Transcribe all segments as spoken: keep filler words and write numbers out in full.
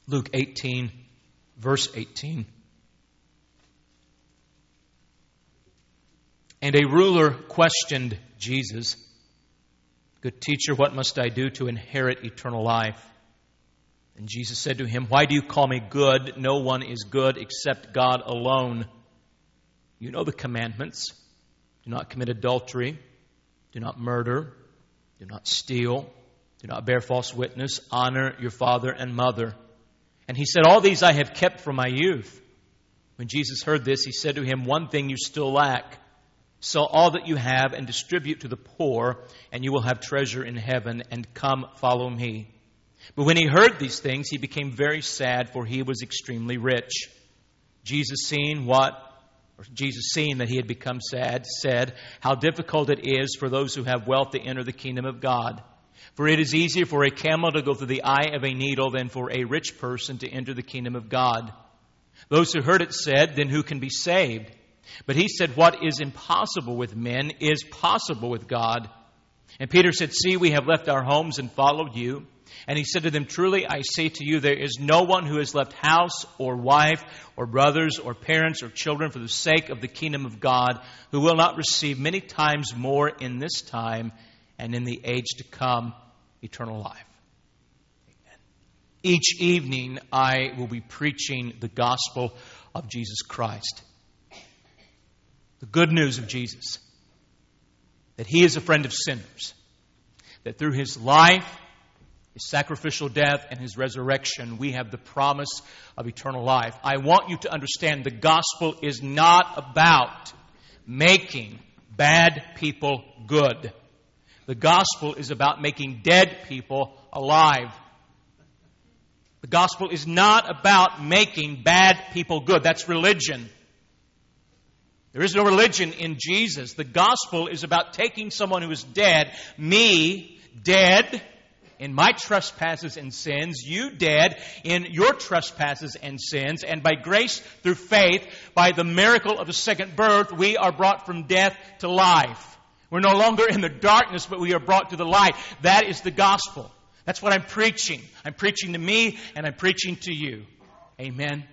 Luke eighteen, verse eighteen. And a ruler questioned Jesus, "Good teacher, what must I do to inherit eternal life?" And Jesus said to him, "Why do you call me good? No one is good except God alone. You know the commandments. Do not commit adultery. Do not murder. Do not steal. Do not bear false witness. Honor your father and mother." And he said, "All these I have kept from my youth." When Jesus heard this, he said to him, "One thing you still lack. Sell all that you have and distribute to the poor, and you will have treasure in heaven, and come follow me." But when he heard these things, he became very sad, for he was extremely rich. Jesus, seeing what, or Jesus seeing that he had become sad, said, "How difficult it is for those who have wealth to enter the kingdom of God. For it is easier for a camel to go through the eye of a needle than for a rich person to enter the kingdom of God." Those who heard it said, "Then who can be saved?" But he said, "What is impossible with men is possible with God." And Peter said, "See, we have left our homes and followed you." And he said to them, "Truly I say to you, there is no one who has left house or wife or brothers or parents or children for the sake of the kingdom of God who will not receive many times more in this time and in the age to come eternal life." Amen. Each evening I will be preaching the gospel of Jesus Christ. The good news of Jesus, that He is a friend of sinners, that through His life, His sacrificial death, and His resurrection, we have the promise of eternal life. I want you to understand the gospel is not about making bad people good. The gospel is about making dead people alive. The gospel is not about making bad people good. That's religion. There is no religion in Jesus. The gospel is about taking someone who is dead, me, dead in my trespasses and sins, you dead in your trespasses and sins, and by grace through faith, by the miracle of the second birth, we are brought from death to life. We're no longer in the darkness, but we are brought to the light. That is the gospel. That's what I'm preaching. I'm preaching to me, and I'm preaching to you. Amen.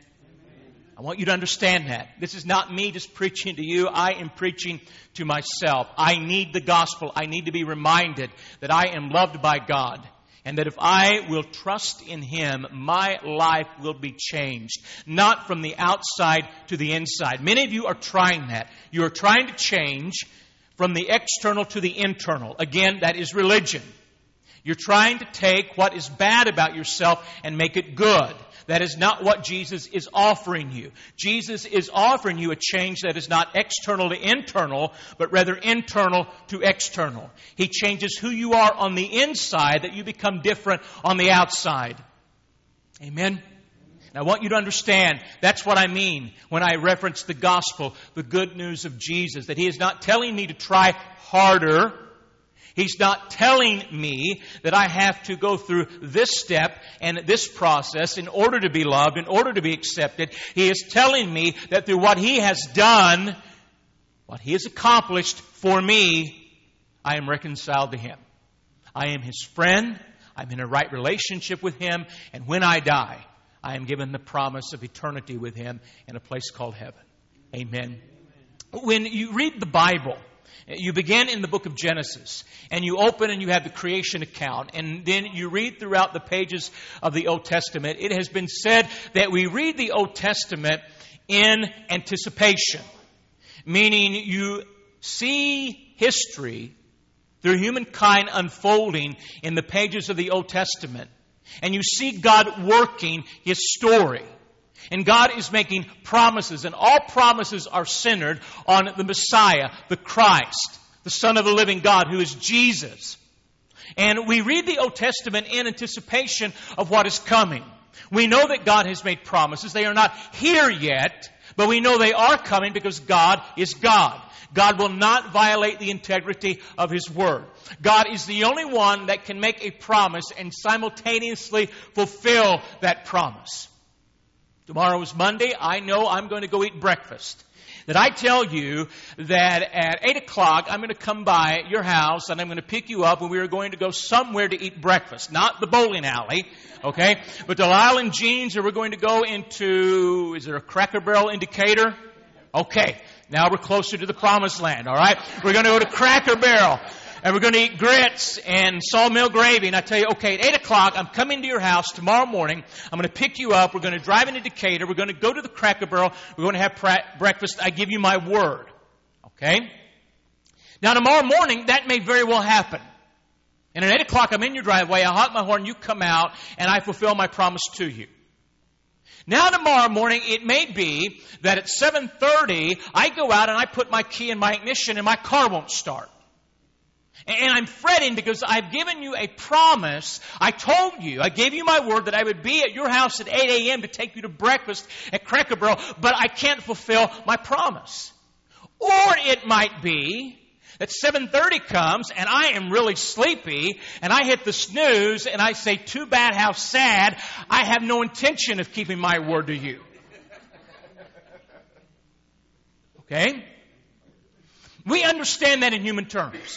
I want you to understand that. This is not me just preaching to you. I am preaching to myself. I need the gospel. I need to be reminded that I am loved by God, and that if I will trust in Him, my life will be changed. Not from the outside to the inside. Many of you are trying that. You are trying to change from the external to the internal. Again, that is religion. You're trying to take what is bad about yourself and make it good. That is not what Jesus is offering you. Jesus is offering you a change that is not external to internal, but rather internal to external. He changes who you are on the inside, that you become different on the outside. Amen? And I want you to understand, that's what I mean when I reference the gospel, the good news of Jesus, that He is not telling me to try harder. He's not telling me that I have to go through this step and this process in order to be loved, in order to be accepted. He is telling me that through what He has done, what He has accomplished for me, I am reconciled to Him. I am His friend. I'm in a right relationship with Him. And when I die, I am given the promise of eternity with Him in a place called heaven. Amen. When you read the Bible, you begin in the book of Genesis, and you open and you have the creation account, and then you read throughout the pages of the Old Testament. It has been said that we read the Old Testament in anticipation, meaning you see history through humankind unfolding in the pages of the Old Testament, and you see God working His story. And God is making promises, and all promises are centered on the Messiah, the Christ, the Son of the living God, who is Jesus. And we read the Old Testament in anticipation of what is coming. We know that God has made promises. They are not here yet, but we know they are coming because God is God. God will not violate the integrity of His Word. God is the only one that can make a promise and simultaneously fulfill that promise. Tomorrow is Monday. I know I'm going to go eat breakfast. That I tell you that at eight o'clock I'm going to come by your house and I'm going to pick you up and we are going to go somewhere to eat breakfast. Not the bowling alley, okay? But to Lyle and Jean's, or we're going to go into, is there a Cracker Barrel indicator? Okay, now we're closer to the promised land, all right? We're going to go to Cracker Barrel. And we're going to eat grits and sawmill gravy. And I tell you, okay, at eight o'clock, I'm coming to your house tomorrow morning. I'm going to pick you up. We're going to drive into Decatur. We're going to go to the Cracker Barrel. We're going to have pra- breakfast. I give you my word. Okay? Now, tomorrow morning, that may very well happen. And at eight o'clock, I'm in your driveway. I honk my horn. You come out. And I fulfill my promise to you. Now, tomorrow morning, it may be that at seven thirty, I go out and I put my key in my ignition and my car won't start. And I'm fretting because I've given you a promise. I told you, I gave you my word that I would be at your house at eight a.m. to take you to breakfast at Cracker Barrel, but I can't fulfill my promise. Or it might be that seven thirty comes and I am really sleepy and I hit the snooze and I say, too bad, how sad. I have no intention of keeping my word to you. Okay? We understand that in human terms.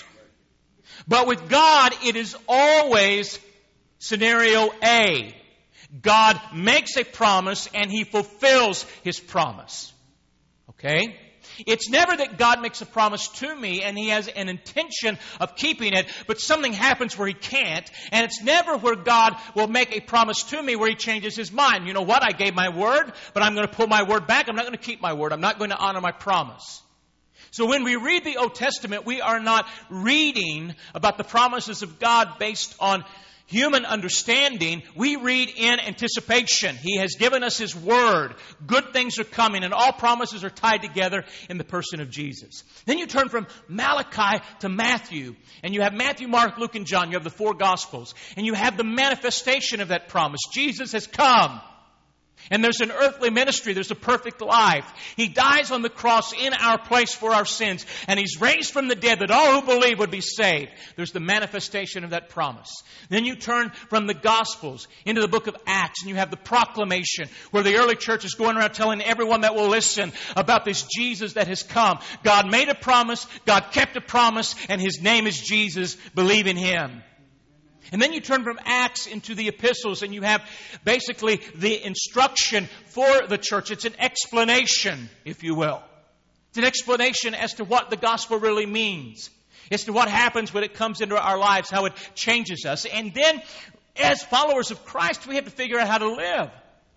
But with God, it is always scenario A. God makes a promise and He fulfills His promise. Okay? It's never that God makes a promise to me and He has an intention of keeping it, but something happens where He can't. And it's never where God will make a promise to me where He changes His mind. You know what? I gave my word, but I'm going to pull my word back. I'm not going to keep my word. I'm not going to honor my promise. So when we read the Old Testament, we are not reading about the promises of God based on human understanding. We read in anticipation. He has given us His word. Good things are coming, and all promises are tied together in the person of Jesus. Then you turn from Malachi to Matthew, and you have Matthew, Mark, Luke, and John. You have the four Gospels, and you have the manifestation of that promise. Jesus has come. And there's an earthly ministry. There's a perfect life. He dies on the cross in our place for our sins. And He's raised from the dead that all who believe would be saved. There's the manifestation of that promise. Then you turn from the Gospels into the book of Acts. And you have the proclamation where the early church is going around telling everyone that will listen about this Jesus that has come. God made a promise. God kept a promise. And His name is Jesus. Believe in Him. And then you turn from Acts into the epistles and you have basically the instruction for the church. It's an explanation, if you will. It's an explanation as to what the gospel really means. As to what happens when it comes into our lives, how it changes us. And then, as followers of Christ, we have to figure out how to live.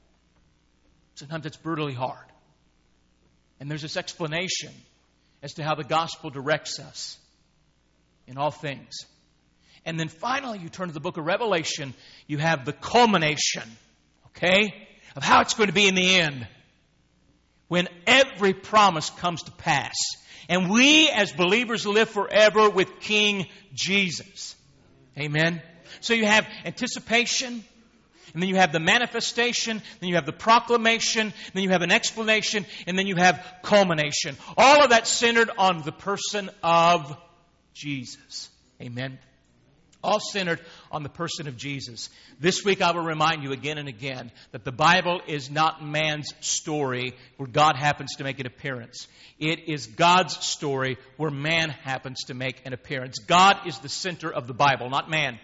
Sometimes it's brutally hard. And there's this explanation as to how the gospel directs us in all things. And then finally, you turn to the book of Revelation, you have the culmination, okay, of how it's going to be in the end. When every promise comes to pass. And we as believers live forever with King Jesus. Amen. So you have anticipation, and then you have the manifestation, then you have the proclamation, then you have an explanation, and then you have culmination. All of that centered on the person of Jesus. Amen. All centered on the person of Jesus. This week I will remind you again and again that the Bible is not man's story where God happens to make an appearance. It is God's story where man happens to make an appearance. God is the center of the Bible, not man.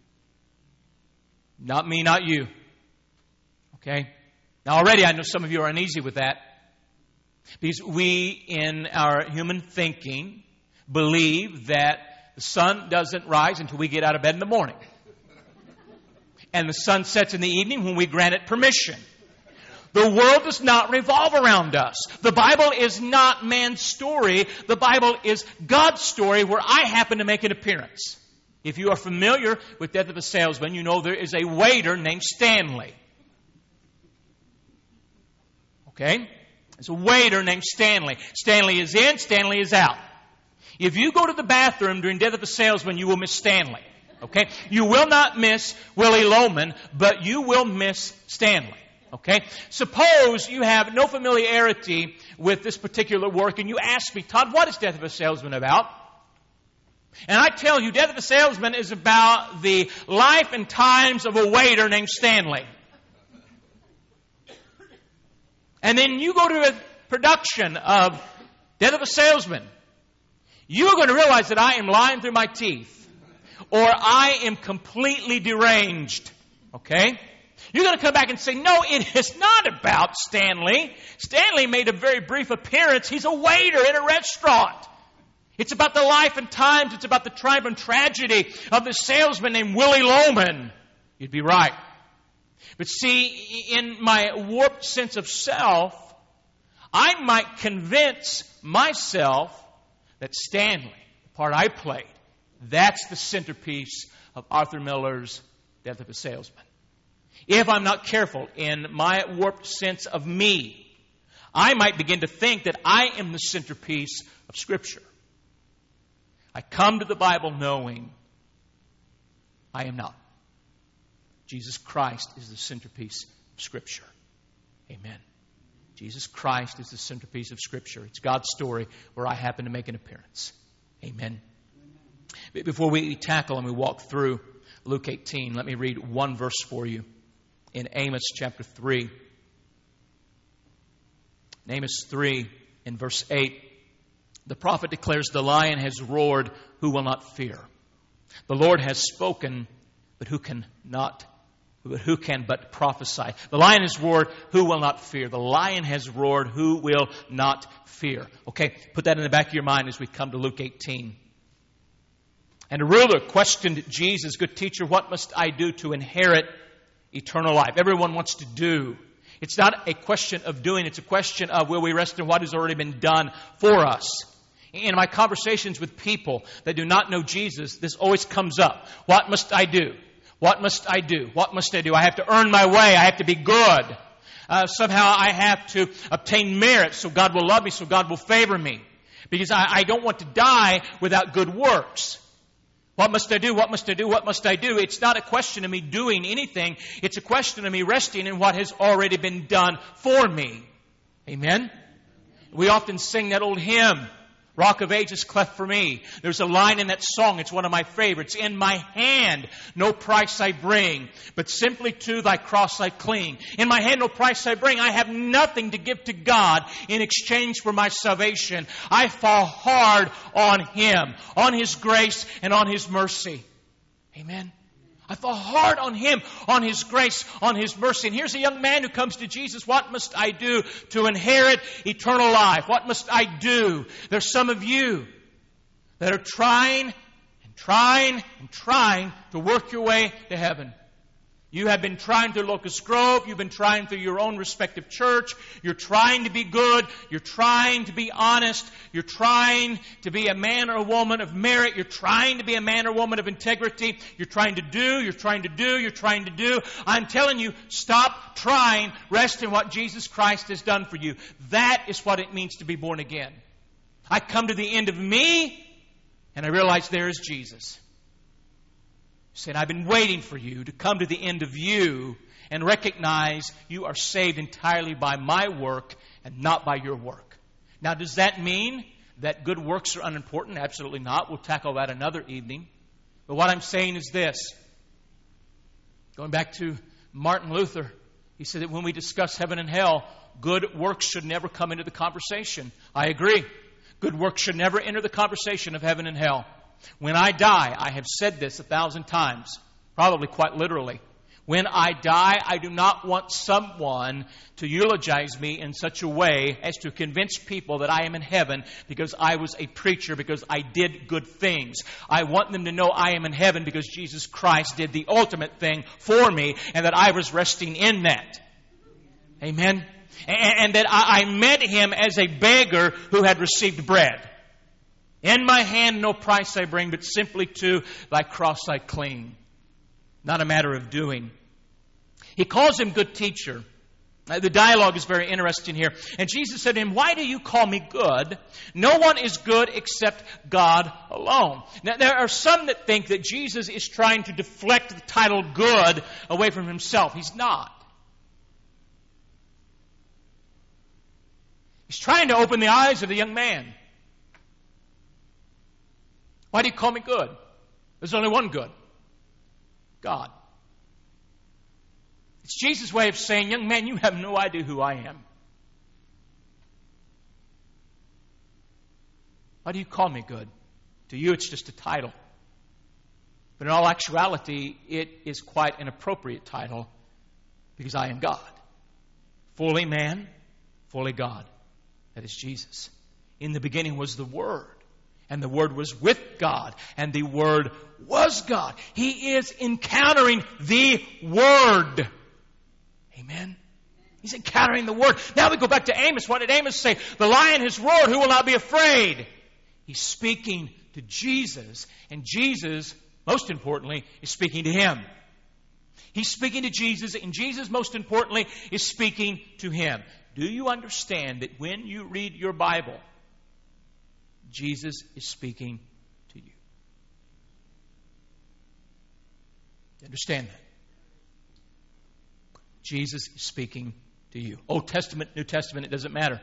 Not me, not you. Okay? Now already I know some of you are uneasy with that. Because we, in our human thinking, believe that the sun doesn't rise until we get out of bed in the morning. And the sun sets in the evening when we grant it permission. The world does not revolve around us. The Bible is not man's story. The Bible is God's story where I happen to make an appearance. If you are familiar with Death of a Salesman, you know there is a waiter named Stanley. Okay? There's a waiter named Stanley. Stanley is in, Stanley is out. If you go to the bathroom during Death of a Salesman, you will miss Stanley. Okay? You will not miss Willie Loman, but you will miss Stanley. Okay? Suppose you have no familiarity with this particular work and you ask me, Todd, what is Death of a Salesman about? And I tell you, Death of a Salesman is about the life and times of a waiter named Stanley. and then you go to a production of Death of a Salesman, you are going to realize that I am lying through my teeth, or I am completely deranged. Okay? You're going to come back and say, no, it is not about Stanley. Stanley made a very brief appearance. He's a waiter in a restaurant. It's about the life and times. It's about the triumph and tragedy of the salesman named Willie Loman. You'd be right. But see, in my warped sense of self, I might convince myself that Stanley, the part I played, that's the centerpiece of Arthur Miller's Death of a Salesman. If I'm not careful in my warped sense of me, I might begin to think that I am the centerpiece of Scripture. I come to the Bible knowing I am not. Jesus Christ is the centerpiece of Scripture. Amen. Jesus Christ is the centerpiece of Scripture. It's God's story where I happen to make an appearance. Amen. Before we tackle and we walk through Luke eighteen, let me read one verse for you in Amos chapter three. In Amos three, in verse eight, the prophet declares, the lion has roared, who will not fear? The Lord has spoken, but who can not But who can but prophesy? The lion has roared, who will not fear? The lion has roared, who will not fear? Okay, put that in the back of your mind as we come to Luke eighteen. And a ruler questioned Jesus, good teacher, what must I do to inherit eternal life? Everyone wants to do. It's not a question of doing, it's a question of will we rest in what has already been done for us. In my conversations with people that do not know Jesus, this always comes up. What must I do? What must I do? What must I do? I have to earn my way. I have to be good. Uh, somehow I have to obtain merit so God will love me, so God will favor me. Because I, I don't want to die without good works. What must I do? What must I do? What must I do? It's not a question of me doing anything. It's a question of me resting in what has already been done for me. Amen? We often sing that old hymn, Rock of Ages cleft for me. There's a line in that song, it's one of my favorites. In my hand no price I bring, but simply to thy cross I cling. In my hand no price I bring. I have nothing to give to God in exchange for my salvation. I fall hard on Him, on His grace and on His mercy. Amen. I fall hard on Him, on His grace, on His mercy. And here's a young man who comes to Jesus. What must I do to inherit eternal life? What must I do? There's some of you that are trying and trying and trying to work your way to heaven. You have been trying through Locust Grove. You've been trying through your own respective church. You're trying to be good. You're trying to be honest. You're trying to be a man or a woman of merit. You're trying to be a man or woman of integrity. You're trying to do. You're trying to do. You're trying to do. I'm telling you, stop trying. Rest in what Jesus Christ has done for you. That is what it means to be born again. I come to the end of me, and I realize there is Jesus. Said, I've been waiting for you to come to the end of you and recognize you are saved entirely by my work and not by your work. Now, does that mean that good works are unimportant? Absolutely not. We'll tackle that another evening. But what I'm saying is this. Going back to Martin Luther, he said that when we discuss heaven and hell, good works should never come into the conversation. I agree. Good works should never enter the conversation of heaven and hell. When I die, I have said this a thousand times, probably quite literally. When I die, I do not want someone to eulogize me in such a way as to convince people that I am in heaven because I was a preacher, because I did good things. I want them to know I am in heaven because Jesus Christ did the ultimate thing for me and that I was resting in that. Amen? And, and that I, I met Him as a beggar who had received bread. In my hand no price I bring, but simply to thy cross I cling. Not a matter of doing. He calls him good teacher. Uh, the dialogue is very interesting here. And Jesus said to him, why do you call me good? No one is good except God alone. Now, there are some that think that Jesus is trying to deflect the title good away from Himself. He's not. He's trying to open the eyes of the young man. Why do you call me good? There's only one good. God. It's Jesus' way of saying, young man, you have no idea who I am. Why do you call me good? To you, it's just a title. But in all actuality, it is quite an appropriate title because I am God. Fully man, fully God. That is Jesus. In the beginning was the Word, and the Word was with God, and the Word was God. He is encountering the Word. Amen. He's encountering the Word. Now we go back to Amos. What did Amos say? The lion has roared. Who will not be afraid? He's speaking to Jesus. And Jesus, most importantly, is speaking to him. He's speaking to Jesus. And Jesus, most importantly, is speaking to him. Do you understand that when you read your Bible, Jesus is speaking to you? You understand that? Jesus is speaking to you. Old Testament, New Testament, it doesn't matter.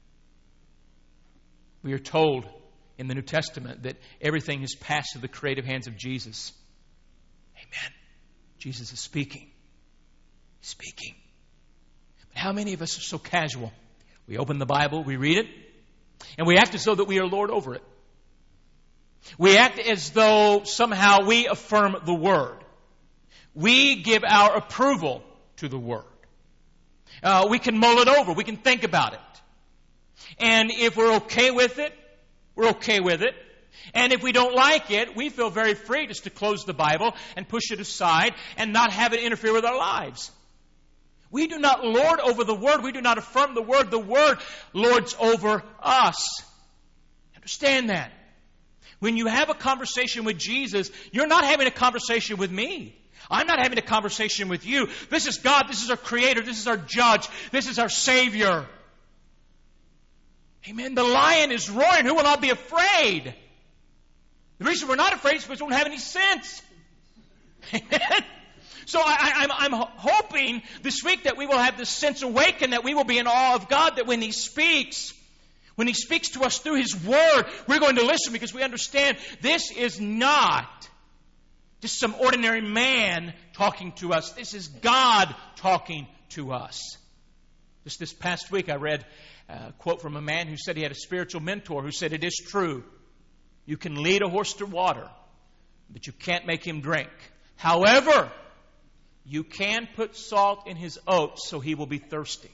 We are told in the New Testament that everything has passed to the creative hands of Jesus. Amen. Jesus is speaking. He's speaking. But how many of us are so casual? We open the Bible, we read it, and we act as though that we are Lord over it. We act as though somehow we affirm the Word. We give our approval to the Word. Uh, we can mull it over. We can think about it. And if we're okay with it, we're okay with it. And if we don't like it, we feel very free just to close the Bible and push it aside and not have it interfere with our lives. We do not lord over the Word. We do not affirm the Word. The Word lords over us. Understand that. When you have a conversation with Jesus, you're not having a conversation with me. I'm not having a conversation with you. This is God. This is our Creator. This is our Judge. This is our Savior. Amen. The lion is roaring. Who will not be afraid? The reason we're not afraid is because we don't have any sense. Amen. So I, I, I'm, I'm hoping this week that we will have this sense awakened, that we will be in awe of God, that when He speaks, when He speaks to us through His Word, we're going to listen because we understand this is not just some ordinary man talking to us. This is God talking to us. Just this past week I read a quote from a man who said he had a spiritual mentor who said, it is true. You can lead a horse to water, but you can't make him drink. However, you can put salt in his oats so he will be thirsty.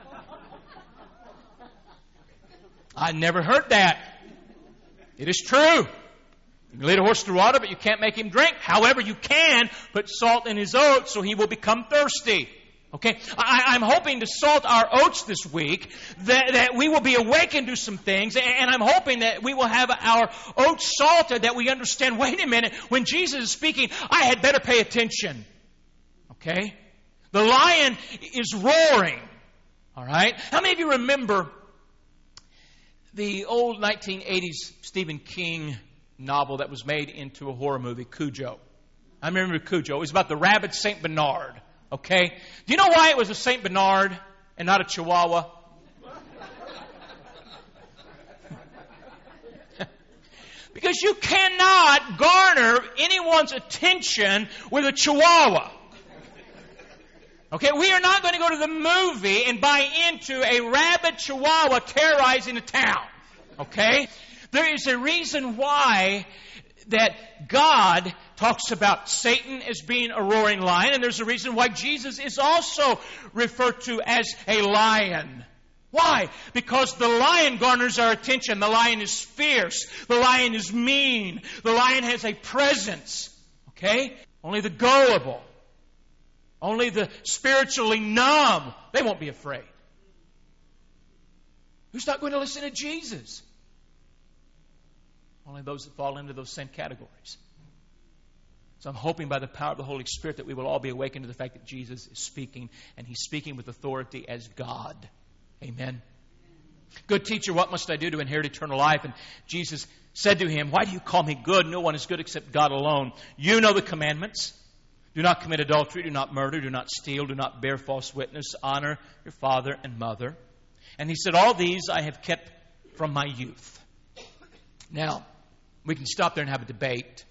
I never heard that. It is true. You can lead a horse to water, but you can't make him drink. However, you can put salt in his oats so he will become thirsty. Okay? I, I'm hoping to salt our oats this week, that, that we will be awakened to some things, and I'm hoping that we will have our oats salted, that we understand, wait a minute, when Jesus is speaking, I had better pay attention. Okay? The lion is roaring. All right? How many of you remember the old nineteen eighties Stephen King novel that was made into a horror movie, Cujo? I remember Cujo. It was about the rabid Saint Bernard. Okay? Do you know why it was a Saint Bernard and not a Chihuahua? Because you cannot garner anyone's attention with a Chihuahua. Okay, we are not going to go to the movie and buy into a rabid Chihuahua terrorizing a town. Okay? There is a reason why that God talks about Satan as being a roaring lion, and there's a reason why Jesus is also referred to as a lion. Why? Because the lion garners our attention. The lion is fierce. The lion is mean. The lion has a presence. Okay? Only the gullible, only the spiritually numb, they won't be afraid. Who's not going to listen to Jesus? Only those that fall into those same categories. So I'm hoping by the power of the Holy Spirit that we will all be awakened to the fact that Jesus is speaking, and He's speaking with authority as God. Amen. Good teacher, what must I do to inherit eternal life? And Jesus said to him, why do you call me good? No one is good except God alone. You know the commandments. Do not commit adultery, do not murder, do not steal, do not bear false witness, honor your father and mother. And he said, all these I have kept from my youth. Now, we can stop there and have a debate.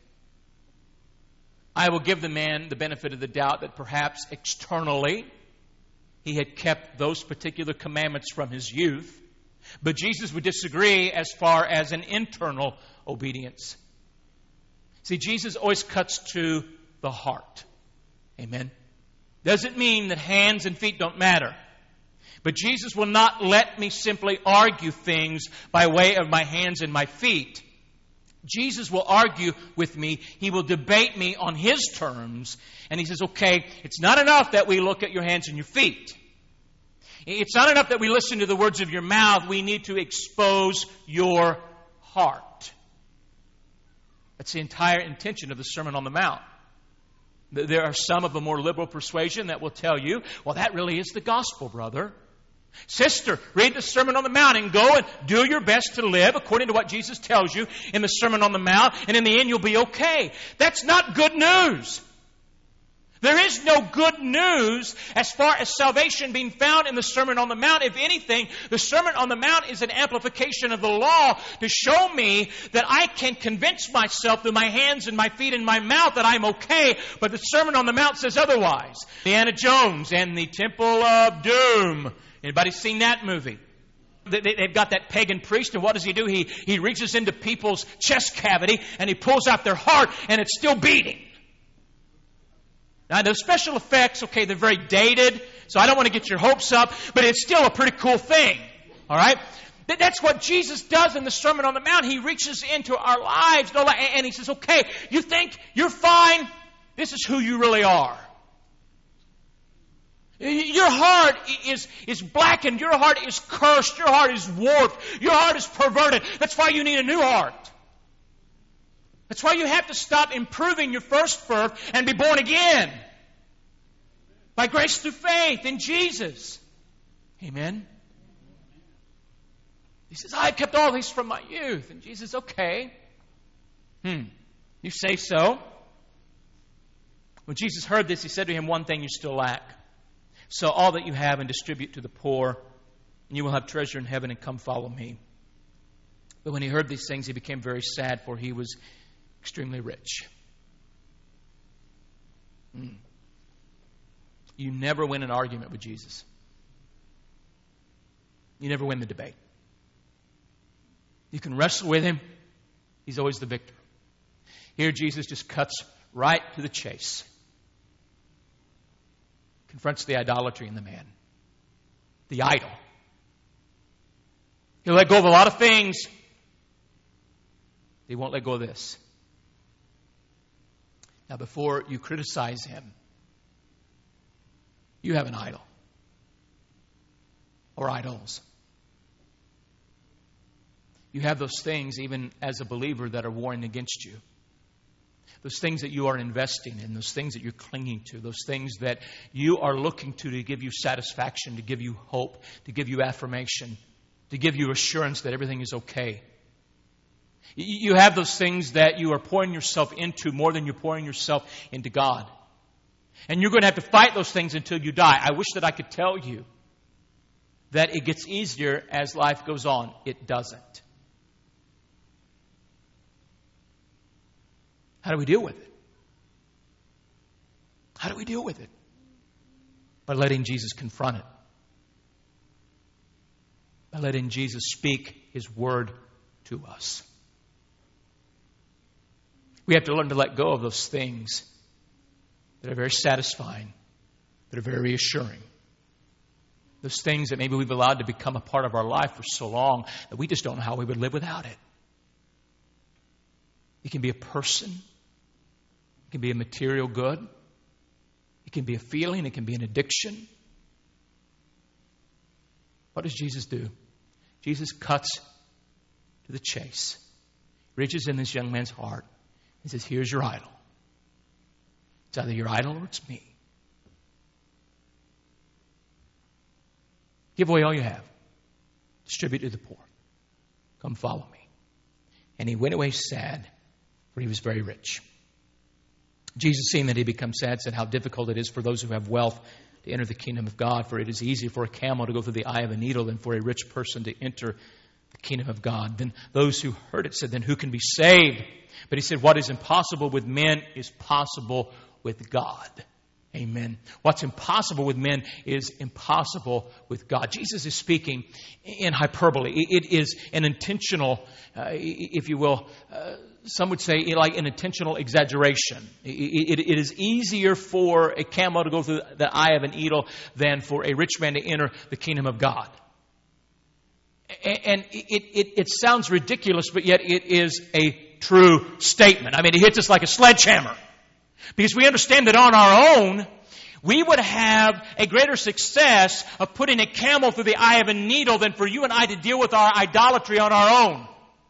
I will give the man the benefit of the doubt that perhaps externally he had kept those particular commandments from his youth. But Jesus would disagree as far as an internal obedience. See, Jesus always cuts to the heart. Amen. Doesn't mean that hands and feet don't matter. But Jesus will not let me simply argue things by way of my hands and my feet. Jesus will argue with me. He will debate me on His terms. And He says, okay, it's not enough that we look at your hands and your feet. It's not enough that we listen to the words of your mouth. We need to expose your heart. That's the entire intention of the Sermon on the Mount. There are some of a more liberal persuasion that will tell you, well, that really is the gospel, brother. Sister, read the Sermon on the Mount and go and do your best to live according to what Jesus tells you in the Sermon on the Mount, and in the end you'll be okay. That's not good news. There is no good news as far as salvation being found in the Sermon on the Mount. If anything, the Sermon on the Mount is an amplification of the law to show me that I can convince myself through my hands and my feet and my mouth that I'm okay. But the Sermon on the Mount says otherwise. Indiana Jones and the Temple of Doom. Anybody seen that movie? They've got that pagan priest, and what does he do? He, he reaches into people's chest cavity and he pulls out their heart, and it's still beating. Now, those special effects, okay, they're very dated, so I don't want to get your hopes up, but it's still a pretty cool thing. All right? That's what Jesus does in the Sermon on the Mount. He reaches into our lives, and He says, okay, you think you're fine? This is who you really are. Your heart is, is blackened. Your heart is cursed. Your heart is warped. Your heart is perverted. That's why you need a new heart. That's why you have to stop improving your first birth and be born again. By grace through faith in Jesus. Amen. He says, I kept all these from my youth. And Jesus, okay. Hmm. You say so. When Jesus heard this, He said to him, one thing you still lack. Sell all that you have and distribute to the poor, and you will have treasure in heaven, and come follow me. But when He heard these things, He became very sad, for he was extremely rich. Mm. You never win an argument with Jesus. You never win the debate. You can wrestle with Him. He's always the victor. Here Jesus just cuts right to the chase. Confronts the idolatry in the man. The idol. He'll let go of a lot of things. He won't let go of this. Now, before you criticize him, you have an idol. Or idols. You have those things, even as a believer, that are warring against you. Those things that you are investing in, those things that you're clinging to, those things that you are looking to to give you satisfaction, to give you hope, to give you affirmation, to give you assurance that everything is okay. You have those things that you are pouring yourself into more than you're pouring yourself into God. And you're going to have to fight those things until you die. I wish that I could tell you that it gets easier as life goes on. It doesn't. How do we deal with it? How do we deal with it? By letting Jesus confront it. By letting Jesus speak His word to us. We have to learn to let go of those things that are very satisfying, that are very reassuring. Those things that maybe we've allowed to become a part of our life for so long that we just don't know how we would live without it. It can be a person. It can be a material good. It can be a feeling. It can be an addiction. What does Jesus do? Jesus cuts to the chase. Reaches in this young man's heart. He says, here's your idol. It's either your idol or it's me. Give away all you have. Distribute to the poor. Come follow me. And he went away sad, for he was very rich. Jesus, seeing that he became sad, said how difficult it is for those who have wealth to enter the kingdom of God. For it is easier for a camel to go through the eye of a needle than for a rich person to enter the kingdom of God. Then those who heard it said, then who can be saved? But he said, what is impossible with men is possible with God. Amen. What's impossible with men is impossible with God. Jesus is speaking in hyperbole. It is an intentional, uh, if you will, uh, some would say like an intentional exaggeration. It, it, it is easier for a camel to go through the eye of an needle than for a rich man to enter the kingdom of God. And it, it, it sounds ridiculous, but yet it is a true statement. I mean, it hits us like a sledgehammer. Because we understand that on our own, we would have a greater success of putting a camel through the eye of a needle than for you and I to deal with our idolatry on our own.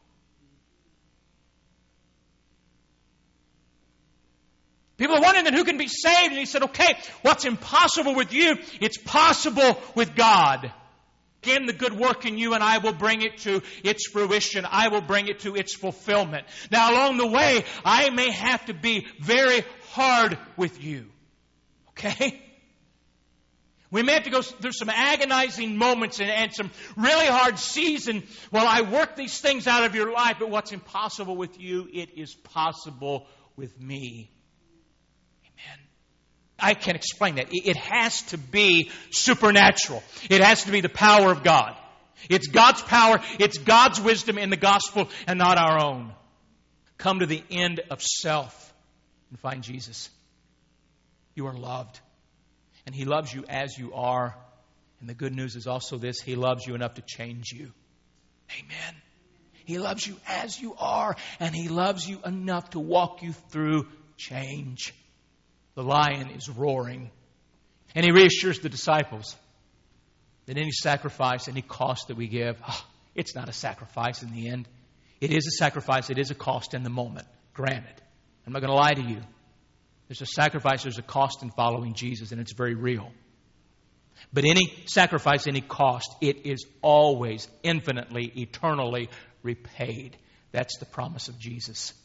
People are wondering then who can be saved. And he said, okay, what's impossible with you, it's possible with God. Again, the good work in you and I will bring it to its fruition. I will bring it to its fulfillment. Now, along the way, I may have to be very hard with you. Okay? We may have to go through some agonizing moments and, and some really hard seasons while I work these things out of your life. But what's impossible with you, it is possible with me. Amen. I can't explain that. It has to be supernatural. It has to be the power of God. It's God's power, it's God's wisdom in the gospel and not our own. Come to the end of self and find Jesus. You are loved. And He loves you as you are. And the good news is also this: He loves you enough to change you. Amen. He loves you as you are. And He loves you enough to walk you through change. The lion is roaring. And He reassures the disciples that any sacrifice, any cost that we give, oh, it's not a sacrifice in the end. It is a sacrifice. It is a cost in the moment. Granted. I'm not going to lie to you. There's a sacrifice, there's a cost in following Jesus, and it's very real. But any sacrifice, any cost, it is always infinitely, eternally repaid. That's the promise of Jesus.